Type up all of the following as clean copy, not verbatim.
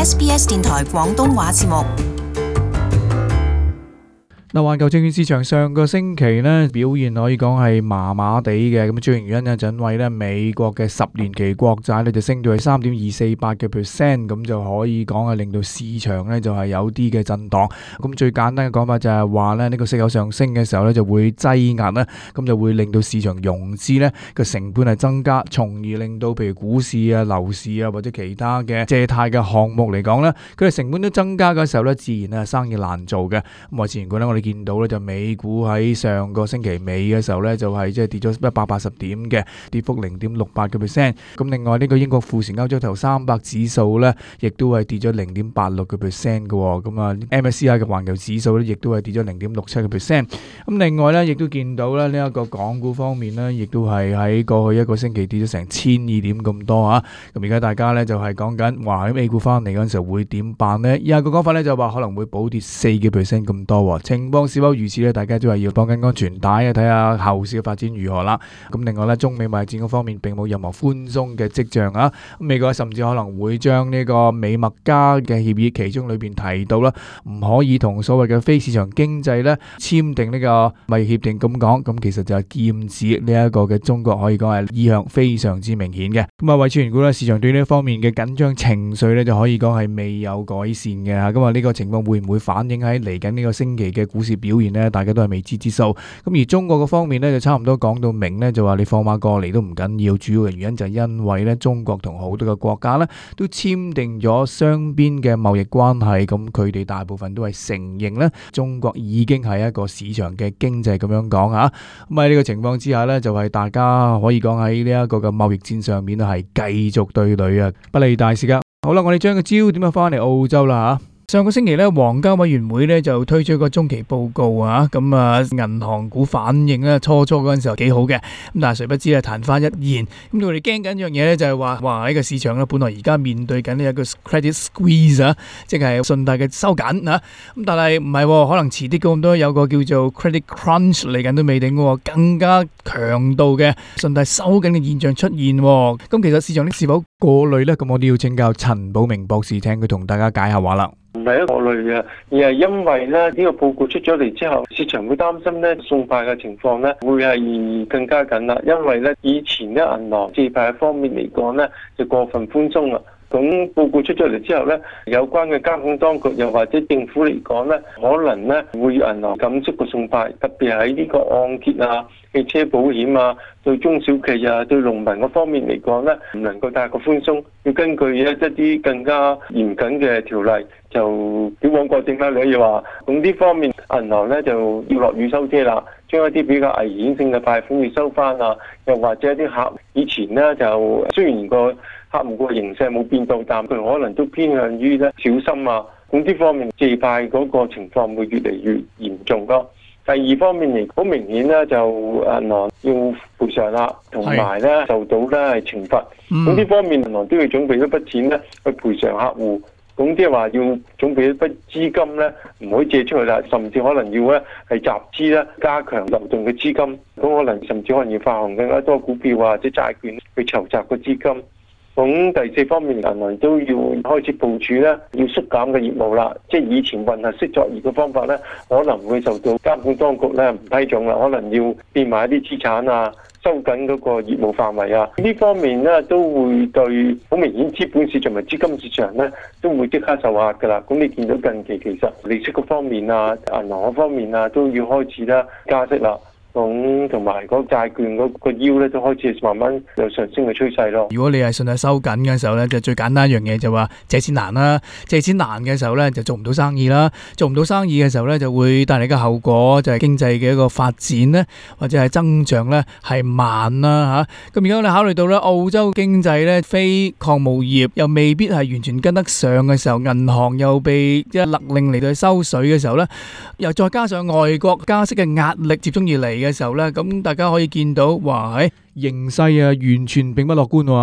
SBS 電台廣東話節目。 嗱，環球證券市場上個星期咧表現可以講係麻麻地嘅，咁主要原因咧就因為咧美國嘅10年期國債咧就升到係3.248%，咁就可以講係令到市場咧就係有啲嘅震盪。咁最簡單嘅講法就係話咧呢個息口上升嘅時候咧就會擠壓啦，咁就會令到市場融資咧個成本係增加，從而令到譬如股市啊、樓市啊或者其他嘅借貸嘅項目嚟講咧，佢哋成本都增加嘅時候咧，自然係生意難做嘅。咁我自然覺得我哋見到咧就美股喺上個星期尾嘅時候咧就係即係跌咗180點嘅，跌幅0.68%。咁另外呢個英國富時歐洲頭300指數咧，亦都係跌咗0.86% 嘅。咁啊 MSCI 嘅環球指數咧，亦都係跌咗0.67%。咁另外咧，亦都見到咧呢一個港股方面咧，亦都係喺過去一個星期跌咗成1200點咁多啊。咁而家大家咧就係講緊話喺美股翻嚟嗰陣時候會點辦呢？以下個講法咧就話可能會補跌4% 咁多。情況是否如此咧？大家都係要綁緊安全帶啊，睇下後市嘅發展如何啦。咁另外咧，中美貿易戰嗰方面並冇任何寬鬆嘅跡象啊。美國甚至可能會將呢個美墨加嘅協議其中裏邊提到啦，唔可以同所謂嘅非市場經濟咧簽訂呢個貿易協定咁講。咁其實就係劍指呢一個嘅中國，可以講係意向非常之明顯嘅。咁啊，為儲存股咧，市場對呢一方面嘅緊張情緒咧，就可以講係未有改善嘅嚇。咁啊，呢個情況會唔會反映喺嚟緊呢個星期嘅股市表現呢？大家都係未知之數。咁而中國嘅方面呢，就差唔多講到明呢，就話你放馬過嚟都唔緊要。主要嘅原因就係因為呢，中國同好多嘅國家呢都簽訂咗雙邊嘅貿易關係。咁佢哋大部分都係承認呢，中國已經係一個市場嘅經濟咁樣講嚇。咁喺呢個情況之下呢，就係大家可以講喺呢一個嘅貿易戰上面係繼續對壘啊，不利大市噶。好啦，我哋將個焦點翻嚟澳洲啦嚇。上個星期咧，皇家委員會咧就推出個中期報告啊，咁啊銀行股反應咧初嗰陣時候幾好嘅，咁但係誰不知咧曇花一現，咁佢哋驚緊一樣嘢咧就係話喺個市場咧本來而家面對緊呢一個 credit squeeze 啊，即係信貸嘅收緊啊，咁但係唔係，可能遲啲咁多有個叫做 credit crunch 嚟緊都未定嘅，更加強度嘅信貸收緊嘅現象出現，咁其實市場是否過慮咧？咁我都要請教陳寶明博士，聽佢同大家解下話啦。 唔係一個類嘅，而係因為咧呢個報告出咗嚟之後，市場會擔心咧送貸嘅情況咧會係更加緊啦。因為咧以前咧銀行借貸方面嚟講咧就過分寬鬆啦。咁報告出咗嚟之後咧，有關嘅監管當局又或者政府嚟講咧，可能咧會銀行緊縮個送貸，特別喺呢個按揭啊、汽車保險啊、對中小企啊、對農民嗰方面嚟講咧，唔能夠太過寬鬆，要根據一啲更加嚴謹嘅條例，就矯枉過正啦。你可以話，咁呢方面銀行咧就要落雨收遮啦，將一啲比較危險性嘅貸款要收翻啊，又或者一啲客以前咧就雖然個客戶個形勢冇變到，但佢可能都偏向於咧小心啊。咁呢方面借貸嗰個情況會越嚟越嚴重咯。第二方面嚟，好明顯咧就銀行要賠償啦，同埋咧受到咧係懲罰。咁呢方面銀行都要準備一筆錢咧去賠償客戶。咁即係話要準備一筆資金咧，唔可以借出去啦，甚至可能要咧係集資咧，加強流動嘅資金。咁可能甚至可能要發行更加多股票或者債券去籌集個資金。咁第四方面，銀行都要開始部署咧，要縮減嘅業務啦。即係以前混合式作業嘅方法咧，可能會受到監管當局咧唔批准啦，可能要變賣一啲資產啊，收緊嗰個業務範圍啊。呢方面咧都會對好明顯資本市場同埋資金市場咧都會即刻受壓㗎啦。咁你見到近期其實利息嗰方面啊、銀行嗰方面啊都要開始啦加息啦。咁同埋嗰債券嗰個腰咧都開始慢慢有上升嘅趨勢咯。 如果你係信貸收緊嘅時候咧，就最簡單一樣嘢就話借錢難啦。借錢難嘅時候咧，就做唔到生意啦。做唔到生意嘅時候咧，就會帶嚟嘅後果就係經濟嘅一個發展咧，或者係增長咧係慢啦嚇。咁而家我哋考慮到咧，澳洲經濟咧非礦務業又未必係完全跟得上嘅時候，銀行又被即係勒令嚟到去收水嘅時候咧，又再加上外國加息嘅壓力接踵而嚟嘅時候咧，咁大家可以見到，哇，形勢啊完全並不樂觀喎。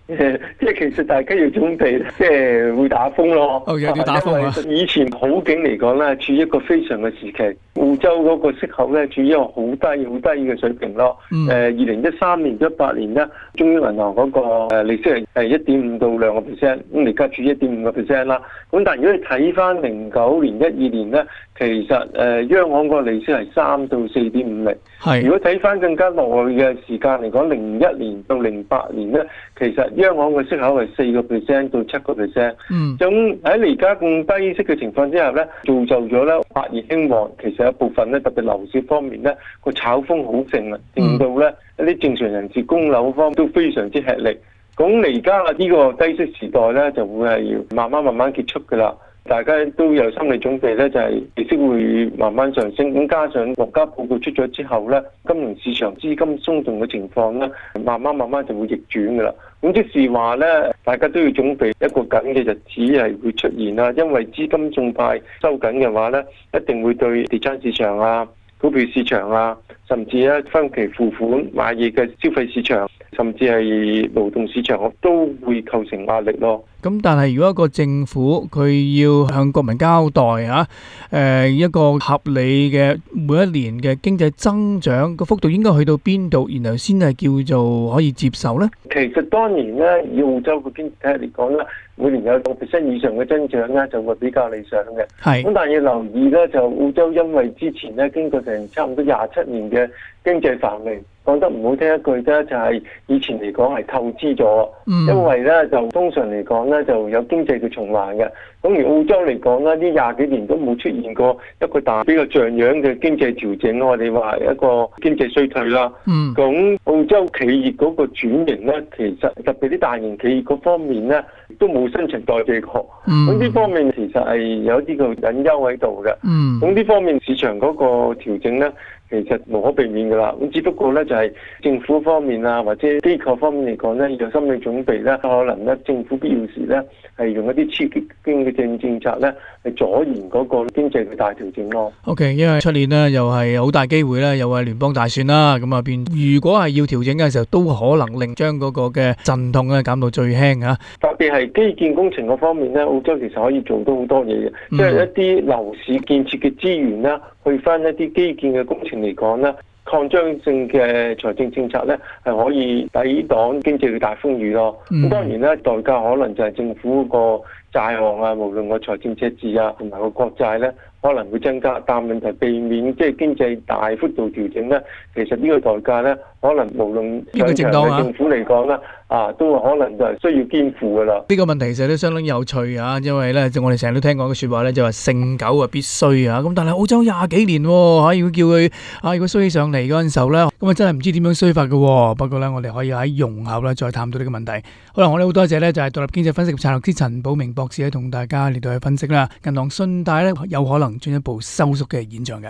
即係其實大家要準備，即係會打風咯。 有啲打風啊！ 以前好景嚟講咧，處於一個非常嘅時期，澳洲嗰個息口咧處於一個好低嘅水平咯。2013年、18年咧，中央銀行嗰個利息係1.5到2%，咁而家處於1.5%啦。咁但係如果你睇翻09年、12年咧，其實央行個利息係3到4.5厘。係。如果睇翻更加耐嘅時間嚟講，01年到08年咧，其實央行嘅息口係4% 到7%。咁喺而家咁低息嘅情況之下咧，造就咗咧百業興旺。其實一部分咧，特別樓市方面咧，個炒風好盛啊，令到咧一啲正常人士供樓方面都非常之吃力。咁而家呢個低息時代咧，就會係要慢慢結束㗎啦。大家都有心理準備咧，就係利息會慢慢上升。咁加上國家報告出咗之後咧，金融市場資金鬆動嘅情況咧，慢慢就會逆轉噶啦。咁即是話咧，大家都要準備一個緊嘅日子係會出現啦。因為資金仲快收緊嘅話咧，一定會對地產市場啊、股票市場啊，甚至咧分期付款買嘢嘅消費市場，甚至係勞動市場，都會構成壓力咯。 咁但係如果一個政府佢要向國民交代一個合理嘅每一年嘅經濟增長個幅度應該去到邊度，然後先係叫做可以接受呢？ 其實當然咧，以澳洲嘅經濟嚟講咧，每年有6% 以上嘅增長咧，就會比較理想嘅。係。咁但係要留意咧，就澳洲因為之前咧經過成差唔多27年嘅經濟繁榮，講得唔好聽一句咧，就係以前嚟講係透支咗。因為咧就通常嚟講咧就有經濟嘅循環嘅。咁而澳洲嚟講咧，呢20幾年都冇出現過一個比較像樣嘅經濟調整，我哋話一個經濟衰退啦。咁澳洲企業嗰個轉型咧，其實特別啲大型企業嗰方面咧，都冇新陳代謝過。咁呢方面其實係有啲個隱憂喺度嘅。咁呢方面市場嗰個調整咧，其實無可避免㗎啦。咁只不過咧就係政府方面啊，或者機構方面嚟講咧，有心理準備咧，可能咧政府必要時咧係用一啲刺激經濟政策咧，係阻延嗰個經濟嘅大調整咯。OK， 因為出年咧又係好大機會咧，又係聯邦大選啦，咁啊變如果係要調整嘅時候，都可能令將嗰個嘅陣痛咧減到最輕嚇。 特別係基建工程嗰方面咧，澳洲其實可以做到好多嘢嘅，即係一啲樓市建設嘅資源啦，去翻一啲基建嘅工程嚟講咧，擴張性嘅財政政策咧，係可以抵擋經濟嘅大風雨咯。咁當然咧，代價可能就係政府個債項啊，無論個財政赤字啊，同埋個國債咧，可能會增加。但問題避免即係經濟大幅度調整咧，其實呢個代價咧，可能無論上場嘅政府嚟講啦，都可能就係需要肩負噶啦。 呢個問題其實都相當有趣啊，因為咧，我哋成日都聽講嘅説話咧，就話盛狗啊必須啊。咁但係澳洲20幾年喎，如果叫佢如果衰起上嚟嗰陣時候咧，咁啊真係唔知點樣衰法嘅喎。不過咧，我哋可以喺容後咧再探討呢個問題。好啦，我哋好多謝咧，就係獨立經濟分析及策略師陳寶明博士咧，同大家嚟到去分析啦。銀行信貸咧有可能進一步收縮嘅現象嘅。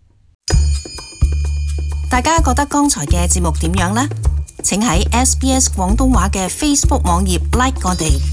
大家覺得剛才嘅節目點樣呢？請喺SBS 廣東話嘅 Facebook 網頁 like 我哋。